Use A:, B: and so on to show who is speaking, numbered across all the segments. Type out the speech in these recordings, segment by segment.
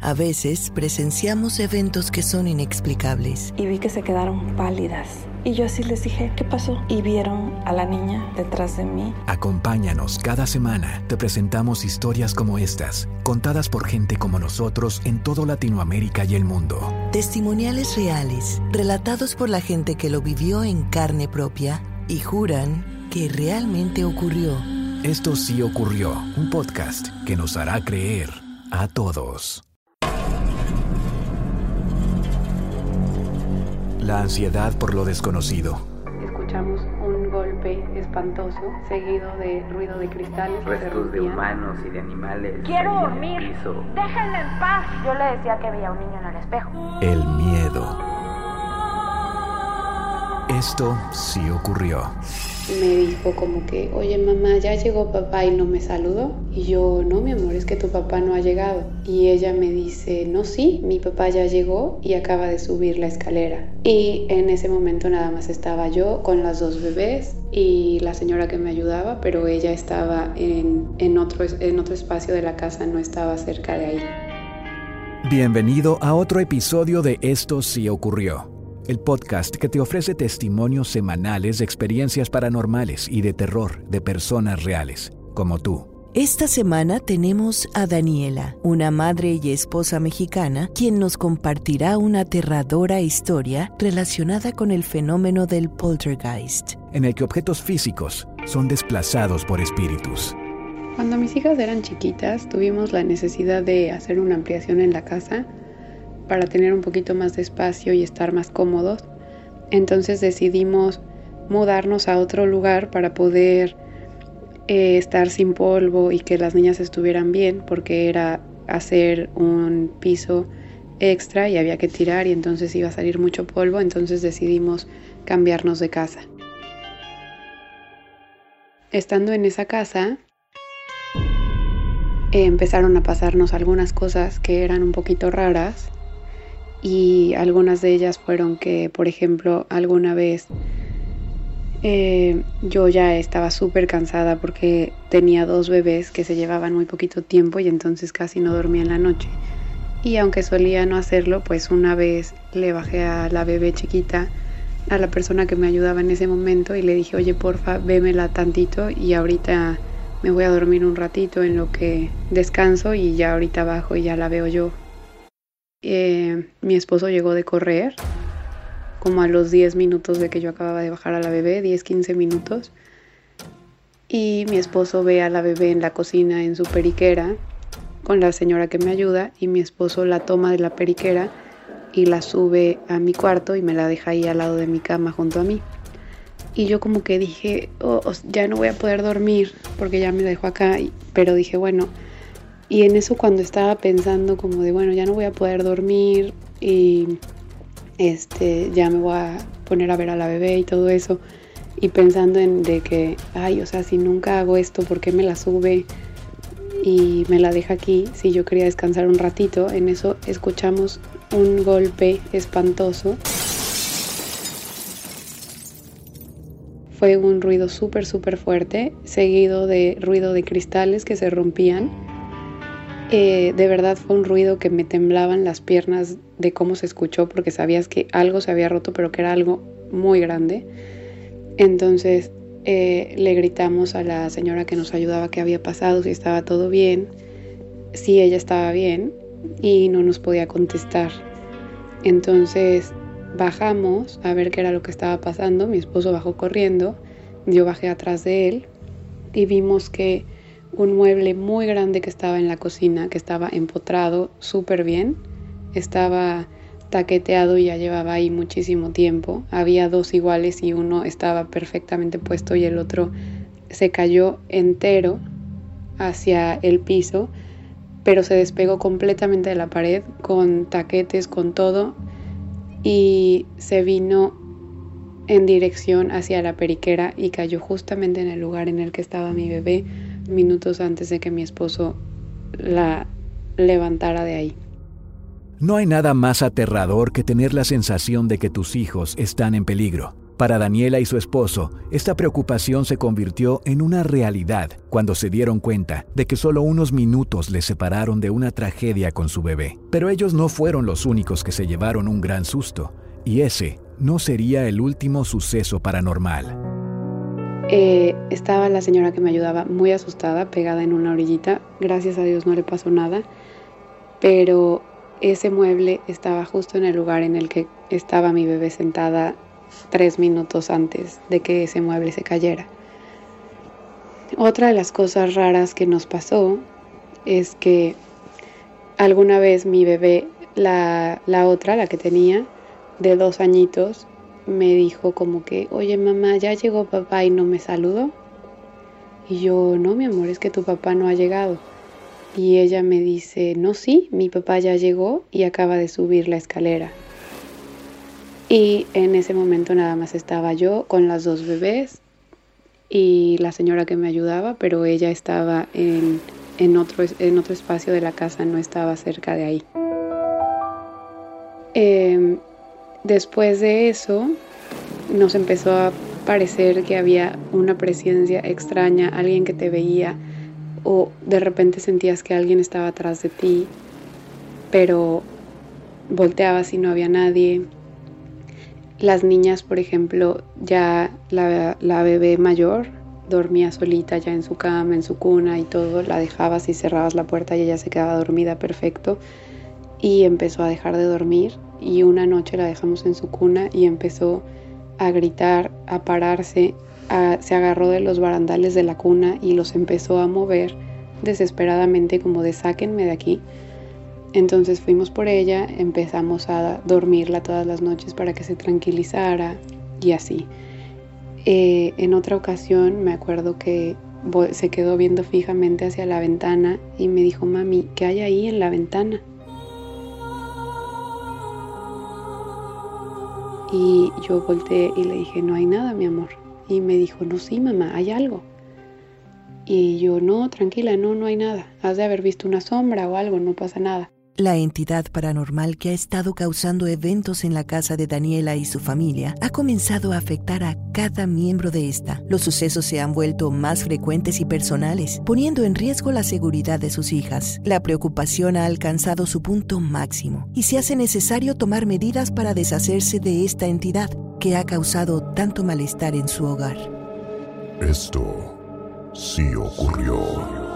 A: A veces presenciamos eventos que son inexplicables.
B: Y vi que se quedaron pálidas. Y yo así les dije, ¿qué pasó? Y vieron a la niña detrás de mí.
C: Acompáñanos cada semana. Te presentamos historias como estas, contadas por gente como nosotros en toda Latinoamérica y el mundo.
A: Testimoniales reales, relatados por la gente que lo vivió en carne propia y juran que realmente ocurrió.
C: Esto sí ocurrió, un podcast que nos hará creer a todos. La ansiedad por lo desconocido.
D: Escuchamos un golpe espantoso, seguido de ruido de cristales.
E: Restos de humanos y de animales.
F: ¡Quiero dormir! ¡Déjenme en paz! Yo le decía que veía a un niño en el espejo.
C: El miedo. Esto sí ocurrió.
D: Me dijo como que, oye mamá, ¿ya llegó papá y no me saludó? Y yo, no mi amor, es que tu papá no ha llegado. Y ella me dice, no, sí, mi papá ya llegó y acaba de subir la escalera. Y en ese momento nada más estaba yo con las dos bebés y la señora que me ayudaba, pero ella estaba en otro espacio de la casa, no estaba cerca de ahí.
C: Bienvenido a otro episodio de Esto sí ocurrió. El podcast que te ofrece testimonios semanales de experiencias paranormales y de terror de personas reales, como tú.
A: Esta semana tenemos a Daniela, una madre y esposa mexicana, quien nos compartirá una aterradora historia relacionada con el fenómeno del poltergeist,
C: en el que objetos físicos son desplazados por espíritus.
D: Cuando mis hijas eran chiquitas, tuvimos la necesidad de hacer una ampliación en la casa para tener un poquito más de espacio y estar más cómodos. Entonces decidimos mudarnos a otro lugar para poder estar sin polvo y que las niñas estuvieran bien, porque era hacer un piso extra y había que tirar y entonces iba a salir mucho polvo. Entonces decidimos cambiarnos de casa. Estando en esa casa, empezaron a pasarnos algunas cosas que eran un poquito raras. Y algunas de ellas fueron que, por ejemplo, alguna vez yo ya estaba súper cansada porque tenía 2 bebés que se llevaban muy poquito tiempo y entonces casi no dormía en la noche. Y aunque solía no hacerlo, pues una vez le bajé a la bebé chiquita, a la persona que me ayudaba en ese momento, y le dije, oye, porfa, vémela tantito y ahorita me voy a dormir un ratito en lo que descanso y ya ahorita bajo y ya la veo yo. Mi esposo llegó de correr como a los 10 minutos de que yo acababa de bajar a la bebé, 10-15 minutos, y mi esposo ve a la bebé en la cocina en su periquera con la señora que me ayuda, y mi esposo la toma de la periquera y la sube a mi cuarto y me la deja ahí al lado de mi cama junto a mí. Y yo como que dije, ya no voy a poder dormir porque ya me dejó acá, pero dije, bueno. Y en eso, cuando estaba pensando como de, bueno, ya no voy a poder dormir y ya me voy a poner a ver a la bebé y todo eso, y pensando en de que, si nunca hago esto, ¿por qué me la sube y me la deja aquí si yo quería descansar un ratito? En eso escuchamos un golpe espantoso. Fue un ruido súper fuerte, seguido de ruido de cristales que se rompían. De verdad fue un ruido que me temblaban las piernas de cómo se escuchó, porque sabías que algo se había roto, pero que era algo muy grande. Entonces le gritamos a la señora que nos ayudaba qué había pasado, si estaba todo bien, si ella estaba bien, y no nos podía contestar. Entonces bajamos a ver qué era lo que estaba pasando. Mi esposo bajó corriendo, yo bajé atrás de él y vimos que un mueble muy grande que estaba en la cocina, que estaba empotrado súper bien, estaba taqueteado y ya llevaba ahí muchísimo tiempo. Había 2 iguales y uno estaba perfectamente puesto y el otro se cayó entero hacia el piso, pero se despegó completamente de la pared, con taquetes, con todo, y se vino en dirección hacia la periquera y cayó justamente en el lugar en el que estaba mi bebé, minutos antes de que mi esposo la levantara de ahí.
C: No hay nada más aterrador que tener la sensación de que tus hijos están en peligro. Para Daniela y su esposo, esta preocupación se convirtió en una realidad cuando se dieron cuenta de que solo unos minutos les separaron de una tragedia con su bebé. Pero ellos no fueron los únicos que se llevaron un gran susto, y ese no sería el último suceso paranormal.
D: Estaba la señora que me ayudaba muy asustada, pegada en una orillita. Gracias a Dios no le pasó nada, pero ese mueble estaba justo en el lugar en el que estaba mi bebé sentada 3 minutos antes de que ese mueble se cayera. Otra de las cosas raras que nos pasó es que alguna vez mi bebé, la que tenía, de 2 añitos, me dijo como que, oye mamá, ya llegó papá y no me saludó. Y yo, no mi amor, es que tu papá no ha llegado. Y ella me dice, no, sí, mi papá ya llegó y acaba de subir la escalera. Y en ese momento nada más estaba yo con las 2 bebés y la señora que me ayudaba, pero ella estaba en otro espacio de la casa, no estaba cerca de ahí. Después de eso nos empezó a parecer que había una presencia extraña, alguien que te veía, o de repente sentías que alguien estaba atrás de ti, pero volteabas y no había nadie. Las niñas, por ejemplo, ya la bebé mayor dormía solita ya en su cama, en su cuna y todo, la dejabas y cerrabas la puerta y ella se quedaba dormida perfecto, y empezó a dejar de dormir, y una noche la dejamos en su cuna y empezó a gritar, a pararse, se agarró de los barandales de la cuna y los empezó a mover desesperadamente como de sáquenme de aquí. Entonces fuimos por ella, empezamos a dormirla todas las noches para que se tranquilizara y así. En otra ocasión me acuerdo que se quedó viendo fijamente hacia la ventana y me dijo, mami, ¿qué hay ahí en la ventana? Y yo volteé y le dije, no hay nada, mi amor. Y me dijo, no, sí, mamá, hay algo. Y yo, no, tranquila, no hay nada. Has de haber visto una sombra o algo, no pasa nada.
A: La entidad paranormal que ha estado causando eventos en la casa de Daniela y su familia ha comenzado a afectar a cada miembro de esta. Los sucesos se han vuelto más frecuentes y personales, poniendo en riesgo la seguridad de sus hijas. La preocupación ha alcanzado su punto máximo y se hace necesario tomar medidas para deshacerse de esta entidad que ha causado tanto malestar en su hogar.
G: Esto sí ocurrió.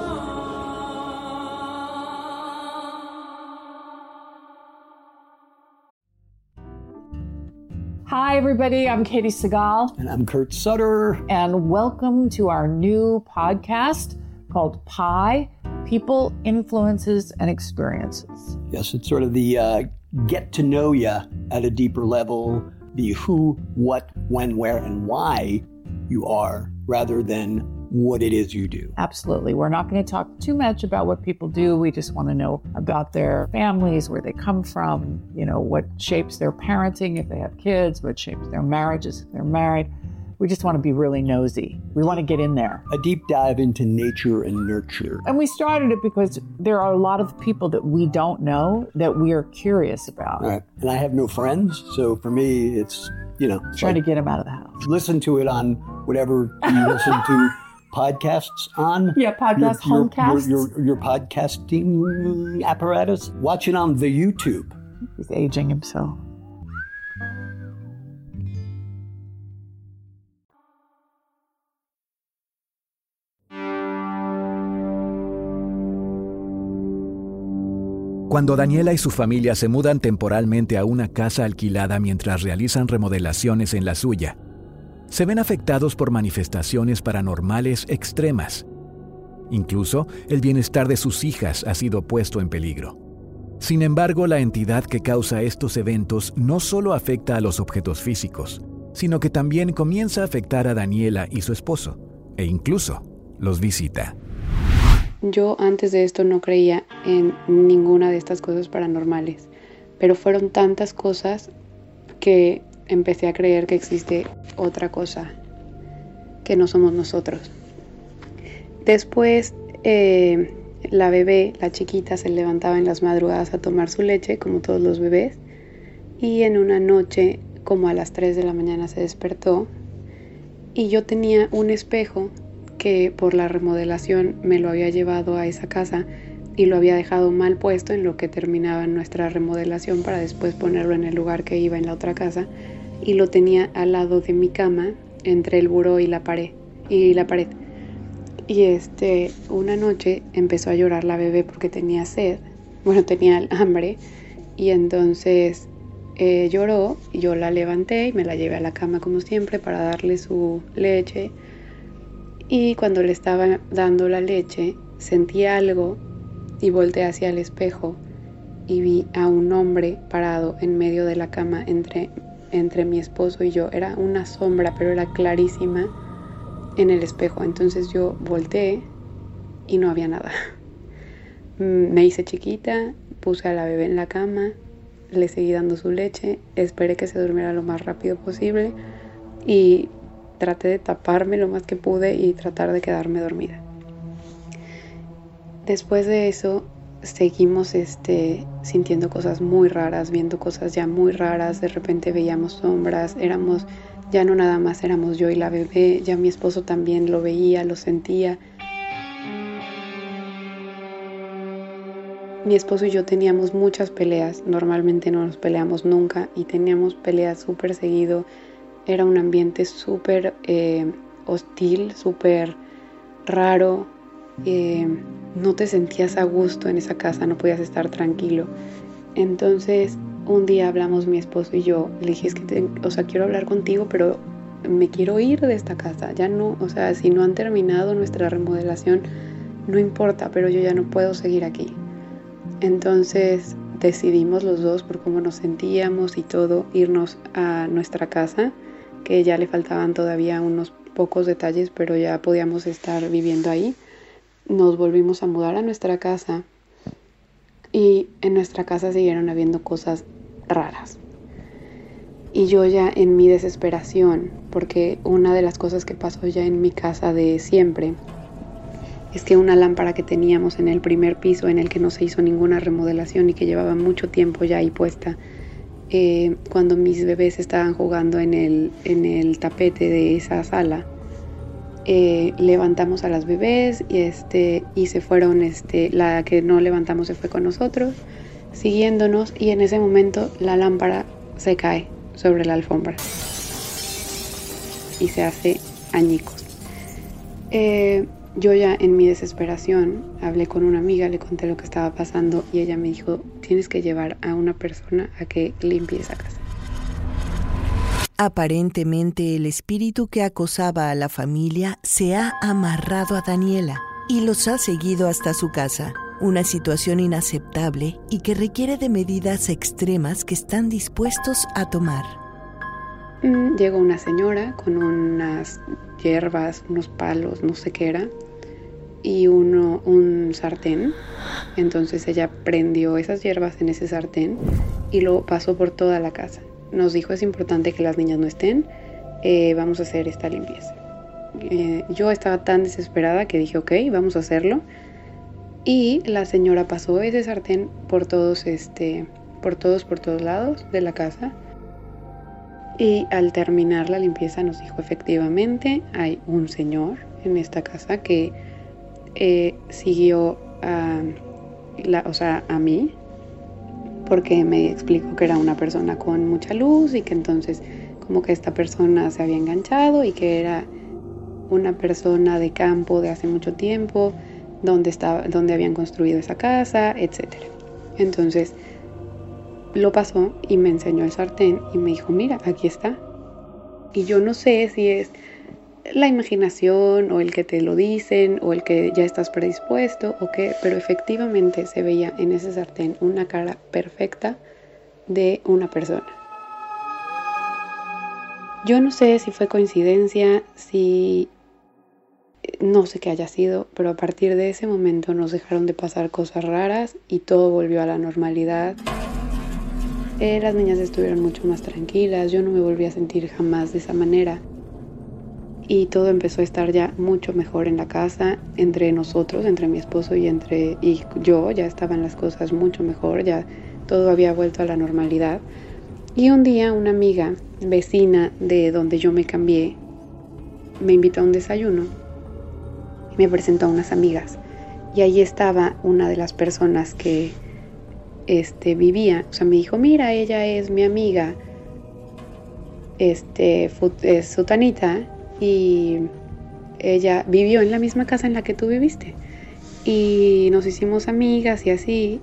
H: Hi, everybody. I'm Katie Segal.
I: And I'm Kurt Sutter.
H: And welcome to our new podcast called PIE, People, Influences, and Experiences.
I: Yes, it's sort of the get to know you at a deeper level, the who, what, when, where, and why you are, rather than what it is you do.
H: Absolutely. We're not going to talk too much about what people do. We just want to know about their families, where they come from, you know, what shapes their parenting if they have kids, what shapes their marriages if they're married. We just want to be really nosy. We want to get in there.
I: A deep dive into nature and nurture.
H: And we started it because there are a lot of people that we don't know that we are curious about.
I: Right. And I have no friends, so for me, it's, you know.
H: Trying to get them out of the house.
I: Listen to it on whatever you listen to podcasts on.
H: Yeah, homecasts.
I: Your podcasting apparatus. Watch it on the YouTube.
H: He's aging himself.
C: Cuando Daniela y su familia se mudan temporalmente a una casa alquilada mientras realizan remodelaciones en la suya, se ven afectados por manifestaciones paranormales extremas. Incluso el bienestar de sus hijas ha sido puesto en peligro. Sin embargo, la entidad que causa estos eventos no solo afecta a los objetos físicos, sino que también comienza a afectar a Daniela y su esposo, e incluso los visita.
D: Yo antes de esto no creía en ninguna de estas cosas paranormales, pero fueron tantas cosas que empecé a creer que existe otra cosa, que no somos nosotros. Después, la bebé, la chiquita, se levantaba en las madrugadas a tomar su leche, como todos los bebés, y en una noche como a las 3 de la mañana se despertó y yo tenía un espejo que por la remodelación me lo había llevado a esa casa y lo había dejado mal puesto en lo que terminaba nuestra remodelación para después ponerlo en el lugar que iba en la otra casa, y lo tenía al lado de mi cama entre el buró y la pared. Y una noche empezó a llorar la bebé porque tenía sed, tenía hambre, y entonces lloró, y yo la levanté y me la llevé a la cama como siempre para darle su leche, y cuando le estaba dando la leche sentí algo y volteé hacia el espejo y vi a un hombre parado en medio de la cama entre mi esposo y yo. Era una sombra, pero era clarísima en el espejo. Entonces yo volteé y no había nada. Me hice chiquita, puse a la bebé en la cama, le seguí dando su leche, esperé que se durmiera lo más rápido posible y traté de taparme lo más que pude y tratar de quedarme dormida. Después de eso seguimos sintiendo cosas muy raras, viendo cosas ya muy raras. De repente veíamos sombras, ya no nada más éramos yo y la bebé, ya mi esposo también lo veía, lo sentía. Mi esposo y yo teníamos muchas peleas, normalmente no nos peleamos nunca y teníamos peleas súper seguido. Era un ambiente súper hostil, súper raro. No te sentías a gusto en esa casa, no podías estar tranquilo. Entonces un día hablamos mi esposo y yo, le dije, es que quiero hablar contigo, pero me quiero ir de esta casa, ya no, si no han terminado nuestra remodelación, no importa, pero yo ya no puedo seguir aquí. Entonces decidimos los dos, por cómo nos sentíamos y todo, irnos a nuestra casa, que ya le faltaban todavía unos pocos detalles, pero ya podíamos estar viviendo ahí. Nos volvimos a mudar a nuestra casa y en nuestra casa siguieron habiendo cosas raras. Y yo ya en mi desesperación, porque una de las cosas que pasó ya en mi casa de siempre es que una lámpara que teníamos en el primer piso, en el que no se hizo ninguna remodelación y que llevaba mucho tiempo ya ahí puesta, cuando mis bebés estaban jugando en el tapete de esa sala, levantamos a las bebés y se fueron, la que no levantamos se fue con nosotros, siguiéndonos, y en ese momento la lámpara se cae sobre la alfombra y se hace añicos. Yo ya en mi desesperación hablé con una amiga, le conté lo que estaba pasando y ella me dijo, tienes que llevar a una persona a que limpie esa casa.
A: Aparentemente el espíritu que acosaba a la familia se ha amarrado a Daniela y los ha seguido hasta su casa. Una situación inaceptable y que requiere de medidas extremas que están dispuestos a tomar.
D: Llegó una señora con unas hierbas, unos palos, no sé qué era, y un sartén. Entonces ella prendió esas hierbas en ese sartén y lo pasó por toda la casa. Nos dijo, es importante que las niñas no estén, vamos a hacer esta limpieza. Yo estaba tan desesperada que dije, ok, vamos a hacerlo. Y la señora pasó ese sartén por todos lados de la casa. Y al terminar la limpieza nos dijo, efectivamente, hay un señor en esta casa que siguió a mí, porque me explicó que era una persona con mucha luz y que entonces como que esta persona se había enganchado y que era una persona de campo de hace mucho tiempo, donde habían construido esa casa, etc. Entonces lo pasó y me enseñó el sartén y me dijo, mira, aquí está. Y yo no sé si es la imaginación o el que te lo dicen o el que ya estás predispuesto o qué, pero efectivamente se veía en ese sartén una cara perfecta de una persona. Yo no sé si fue coincidencia, no sé qué haya sido, pero a partir de ese momento nos dejaron de pasar cosas raras y todo volvió a la normalidad. Las niñas estuvieron mucho más tranquilas, yo no me volví a sentir jamás de esa manera. Y todo empezó a estar ya mucho mejor en la casa, entre nosotros, entre mi esposo y yo, ya estaban las cosas mucho mejor, ya todo había vuelto a la normalidad. Y un día una amiga, vecina de donde yo me cambié, me invitó a un desayuno y me presentó a unas amigas. Y ahí estaba una de las personas que vivía, o sea, me dijo, mira, ella es mi amiga, es sutanita, y ella vivió en la misma casa en la que tú viviste. Y nos hicimos amigas y así.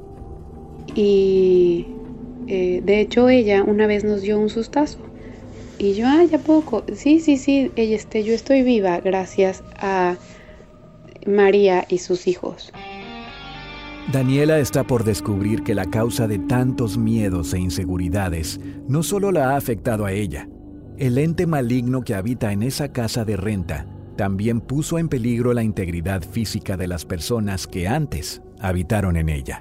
D: Y de hecho ella una vez nos dio un sustazo. Y yo, ya poco. Sí, yo estoy viva gracias a María y sus hijos.
C: Daniela está por descubrir que la causa de tantos miedos e inseguridades no solo la ha afectado a ella. El ente maligno que habita en esa casa de renta también puso en peligro la integridad física de las personas que antes habitaron en ella.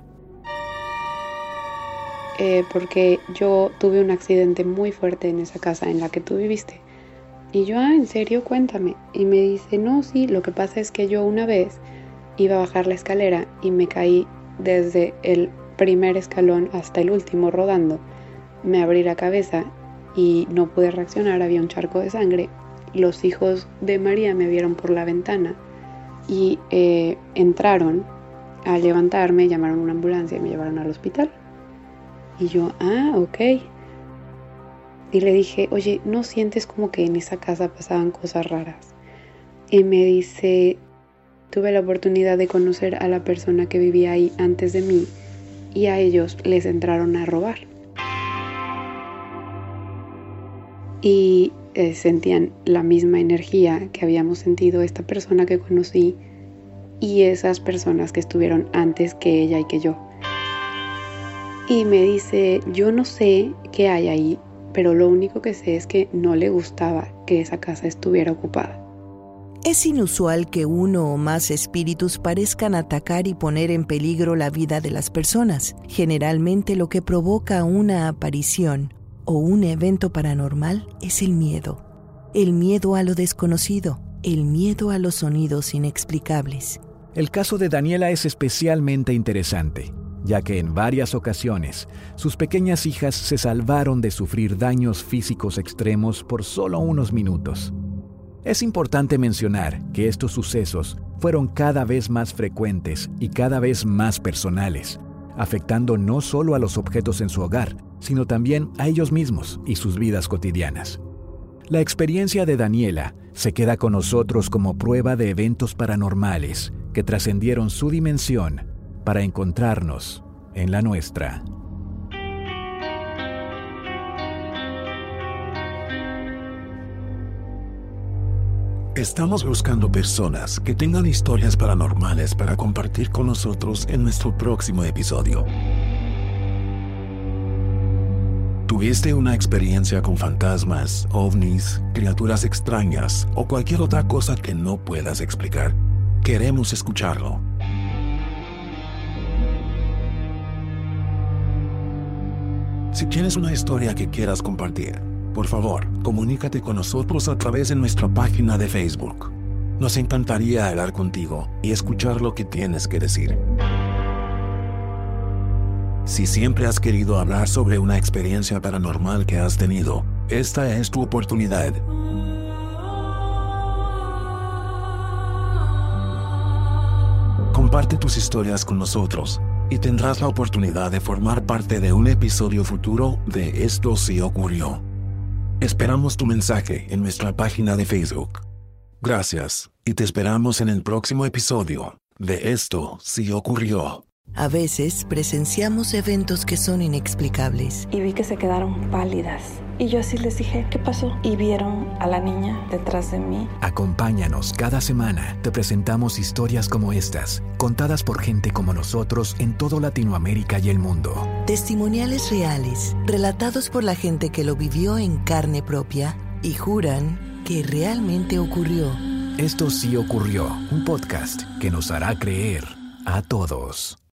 D: Porque yo tuve un accidente muy fuerte en esa casa en la que tú viviste. Y yo, ¿en serio? Cuéntame. Y me dice, no, sí, lo que pasa es que yo una vez iba a bajar la escalera y me caí desde el primer escalón hasta el último rodando. Me abrí la cabeza y no pude reaccionar, había un charco de sangre. Los hijos de María me vieron por la ventana y entraron a levantarme, llamaron una ambulancia y me llevaron al hospital. Y yo, ok. Y le dije, oye, ¿no sientes como que en esa casa pasaban cosas raras? Y me dice, tuve la oportunidad de conocer a la persona que vivía ahí antes de mí y a ellos les entraron a robar. Y sentían la misma energía que habíamos sentido esta persona que conocí y esas personas que estuvieron antes que ella y que yo. Y me dice, yo no sé qué hay ahí, pero lo único que sé es que no le gustaba que esa casa estuviera ocupada.
A: Es inusual que uno o más espíritus parezcan atacar y poner en peligro la vida de las personas. Generalmente lo que provoca una aparición o un evento paranormal es el miedo. El miedo a lo desconocido, el miedo a los sonidos inexplicables.
C: El caso de Daniela es especialmente interesante, ya que en varias ocasiones sus pequeñas hijas se salvaron de sufrir daños físicos extremos por solo unos minutos. Es importante mencionar que estos sucesos fueron cada vez más frecuentes y cada vez más personales, afectando no solo a los objetos en su hogar, sino también a ellos mismos y sus vidas cotidianas. La experiencia de Daniela se queda con nosotros como prueba de eventos paranormales que trascendieron su dimensión para encontrarnos en la nuestra.
G: Estamos buscando personas que tengan historias paranormales para compartir con nosotros en nuestro próximo episodio. ¿Tuviste una experiencia con fantasmas, ovnis, criaturas extrañas o cualquier otra cosa que no puedas explicar? Queremos escucharlo. Si tienes una historia que quieras compartir, por favor, comunícate con nosotros a través de nuestra página de Facebook. Nos encantaría hablar contigo y escuchar lo que tienes que decir. Si siempre has querido hablar sobre una experiencia paranormal que has tenido, esta es tu oportunidad. Comparte tus historias con nosotros y tendrás la oportunidad de formar parte de un episodio futuro de Esto sí ocurrió. Esperamos tu mensaje en nuestra página de Facebook. Gracias y te esperamos en el próximo episodio de Esto sí ocurrió.
A: A veces presenciamos eventos que son inexplicables.
B: Y vi que se quedaron pálidas. Y yo así les dije, ¿qué pasó? Y vieron a la niña detrás de mí.
C: Acompáñanos cada semana. Te presentamos historias como estas, contadas por gente como nosotros en toda Latinoamérica y el mundo.
A: Testimoniales reales, relatados por la gente que lo vivió en carne propia y juran que realmente ocurrió.
C: Esto sí ocurrió, un podcast que nos hará creer a todos.